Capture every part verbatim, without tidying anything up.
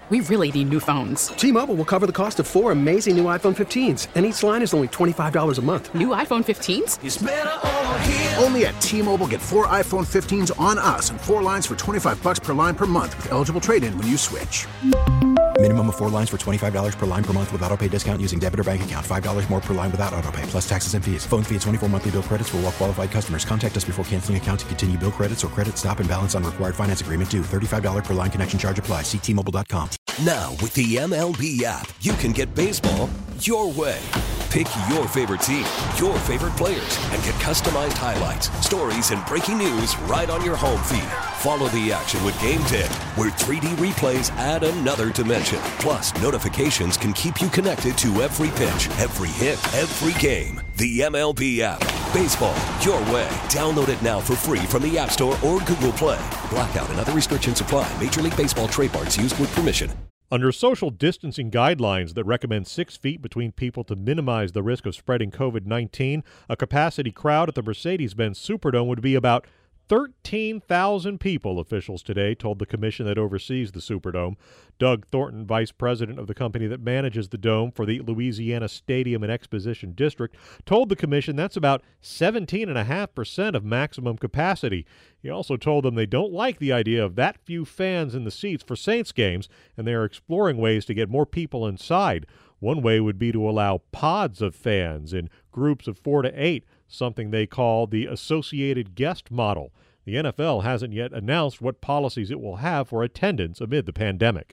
We really need new phones. T-Mobile will cover the cost of four amazing new iPhone fifteens, and each line is only twenty-five dollars a month. New iPhone fifteens? It's better over here. Only at T-Mobile, get four iPhone fifteens on us and four lines for twenty-five dollars per line per month with eligible trade-in when you switch. Minimum of four lines for twenty-five dollars per line per month with autopay discount using debit or bank account. five dollars more per line without autopay, plus taxes and fees. Phone fee at twenty-four monthly bill credits for well-qualified customers. Contact us before canceling account to continue bill credits or credit stop and balance on required finance agreement due. thirty-five dollars per line connection charge applies. See T Mobile dot com. Now, with the M L B app, you can get baseball your way. Pick your favorite team, your favorite players, and get customized highlights, stories, and breaking news right on your home feed. Follow the action with Game Day, where three D replays add another dimension. Plus, notifications can keep you connected to every pitch, every hit, every game. The M L B app. Baseball your way. Download it now for free from the App Store or Google Play. Blackout and other restrictions apply. Major League Baseball trademarks used with permission. Under social distancing guidelines that recommend six feet between people to minimize the risk of spreading covid nineteen, a capacity crowd at the Mercedes-Benz Superdome would be about thirteen thousand people, officials today told the commission that oversees the Superdome. Doug Thornton, vice president of the company that manages the dome for the Louisiana Stadium and Exposition District, told the commission that's about seventeen point five percent of maximum capacity. He also told them they don't like the idea of that few fans in the seats for Saints games, and they are exploring ways to get more people inside. One way would be to allow pods of fans in groups of four to eight, something they call the associated guest model. The N F L hasn't yet announced what policies it will have for attendance amid the pandemic.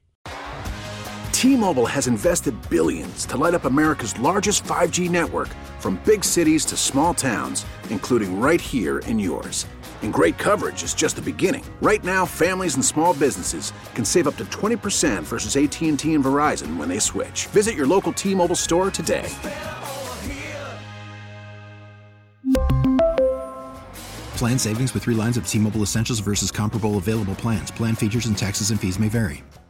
T-Mobile has invested billions to light up America's largest five G network, from big cities to small towns, including right here in yours. And great coverage is just the beginning. Right now, families and small businesses can save up to twenty percent versus A T and T and Verizon when they switch. Visit your local T-Mobile store today. Plan savings with three lines of T-Mobile Essentials versus comparable available plans. Plan features and taxes and fees may vary.